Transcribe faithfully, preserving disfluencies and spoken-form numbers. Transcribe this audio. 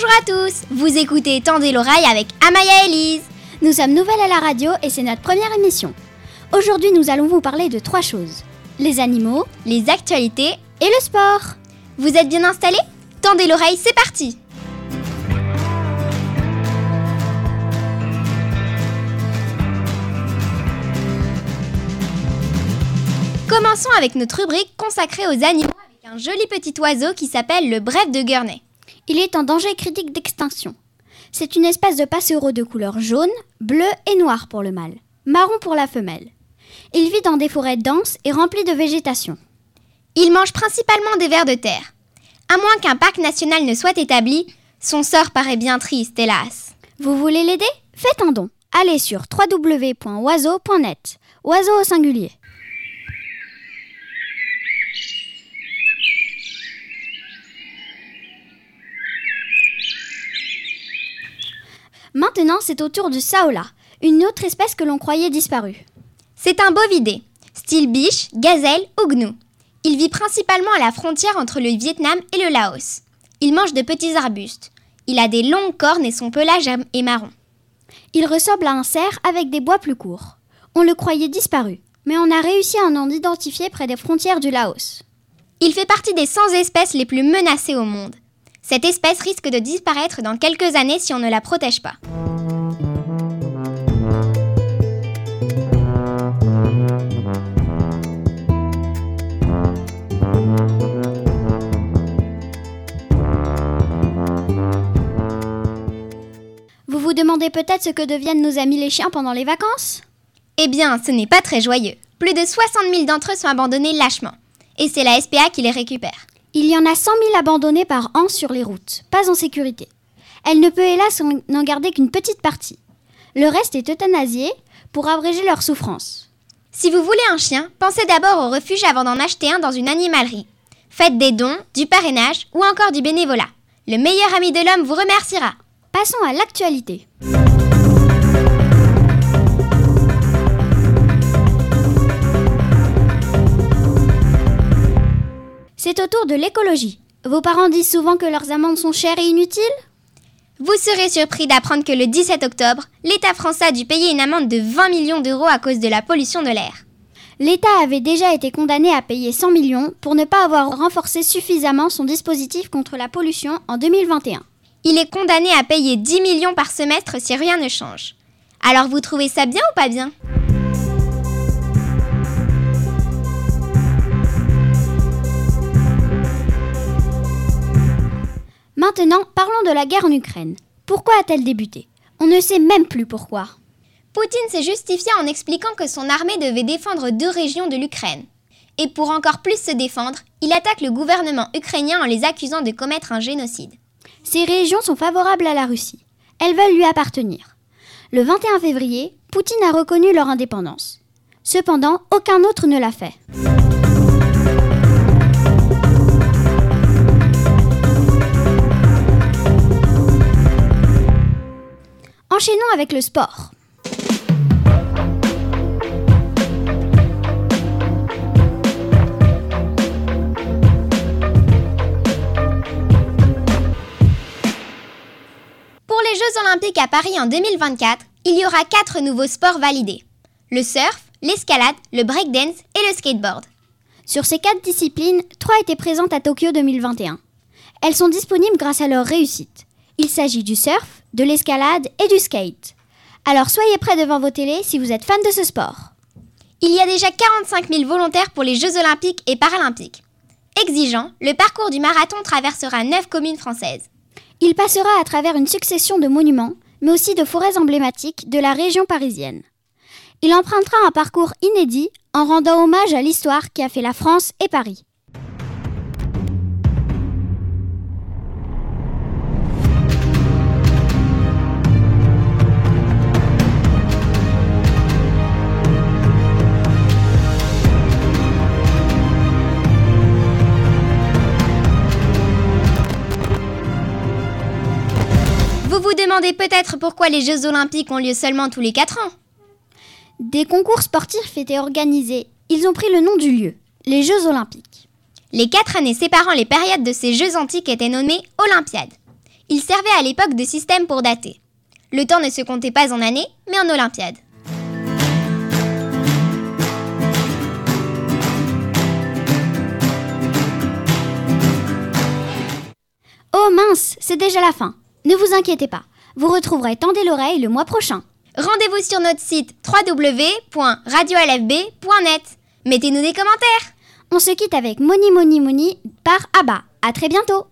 Bonjour à tous, vous écoutez Tendez l'oreille avec Amaya et Lise. Nous sommes nouvelles à la radio et c'est notre première émission. Aujourd'hui, nous allons vous parler de trois choses. Les animaux, les actualités et le sport. Vous êtes bien installés ? Tendez l'oreille, c'est parti ! Commençons avec notre rubrique consacrée aux animaux avec un joli petit oiseau qui s'appelle le brève de Guernsey. Il est en danger critique d'extinction. C'est une espèce de passereau de couleur jaune, bleu et noir pour le mâle, marron pour la femelle. Il vit dans des forêts denses et remplies de végétation. Il mange principalement des vers de terre. À moins qu'un parc national ne soit établi, son sort paraît bien triste, hélas. Vous voulez l'aider ? Faites un don. Allez sur w w w point oiseau point net. Oiseau au singulier. Maintenant, c'est au tour du saola, une autre espèce que l'on croyait disparue. C'est un bovidé, style biche, gazelle ou gnou. Il vit principalement à la frontière entre le Vietnam et le Laos. Il mange de petits arbustes. Il a des longues cornes et son pelage est marron. Il ressemble à un cerf avec des bois plus courts. On le croyait disparu, mais on a réussi à en identifier près des frontières du Laos. Il fait partie des cent espèces les plus menacées au monde. Cette espèce risque de disparaître dans quelques années si on ne la protège pas. Vous vous demandez peut-être ce que deviennent nos amis les chiens pendant les vacances ? Eh bien, ce n'est pas très joyeux. Plus de soixante mille d'entre eux sont abandonnés lâchement. Et c'est la S P A qui les récupère. Il y en a cent mille abandonnés par an sur les routes, pas en sécurité. Elle ne peut hélas n'en garder qu'une petite partie. Le reste est euthanasié pour abréger leur souffrance. Si vous voulez un chien, pensez d'abord au refuge avant d'en acheter un dans une animalerie. Faites des dons, du parrainage ou encore du bénévolat. Le meilleur ami de l'homme vous remerciera. Passons à l'actualité. C'est au tour de l'écologie. Vos parents disent souvent que leurs amendes sont chères et inutiles ? Vous serez surpris d'apprendre que le dix-sept octobre, l'État français a dû payer une amende de vingt millions d'euros à cause de la pollution de l'air. L'État avait déjà été condamné à payer cent millions pour ne pas avoir renforcé suffisamment son dispositif contre la pollution en deux mille vingt et un. Il est condamné à payer dix millions par semestre si rien ne change. Alors vous trouvez ça bien ou pas bien ? Maintenant, parlons de la guerre en Ukraine. Pourquoi a-t-elle débuté ? On ne sait même plus pourquoi. Poutine s'est justifié en expliquant que son armée devait défendre deux régions de l'Ukraine. Et pour encore plus se défendre, il attaque le gouvernement ukrainien en les accusant de commettre un génocide. Ces régions sont favorables à la Russie. Elles veulent lui appartenir. Le vingt et un février, Poutine a reconnu leur indépendance. Cependant, aucun autre ne l'a fait. Enchaînons avec le sport. Pour les Jeux Olympiques à Paris en deux mille vingt-quatre, il y aura quatre nouveaux sports validés. Le surf, l'escalade, le breakdance et le skateboard. Sur ces quatre disciplines, trois étaient présentes à Tokyo deux mille vingt et un. Elles sont disponibles grâce à leur réussite. Il s'agit du surf, de l'escalade et du skate. Alors soyez prêts devant vos télés si vous êtes fan de ce sport. Il y a déjà quarante-cinq mille volontaires pour les Jeux Olympiques et Paralympiques. Exigeant, le parcours du marathon traversera neuf communes françaises. Il passera à travers une succession de monuments, mais aussi de forêts emblématiques de la région parisienne. Il empruntera un parcours inédit en rendant hommage à l'histoire qui a fait la France et Paris. Vous vous demandez peut-être pourquoi les Jeux Olympiques ont lieu seulement tous les quatre ans. Des concours sportifs étaient organisés. Ils ont pris le nom du lieu, les Jeux Olympiques. Les quatre années séparant les périodes de ces Jeux antiques étaient nommées Olympiades. Il servait à l'époque de système pour dater. Le temps ne se comptait pas en années, mais en olympiades. Oh mince, c'est déjà la fin. Ne vous inquiétez pas, vous retrouverez Tendez l'oreille le mois prochain. Rendez-vous sur notre site w w w point radio l f b point net. Mettez-nous des commentaires. On se quitte avec Moni Moni Moni par Abba. À très bientôt.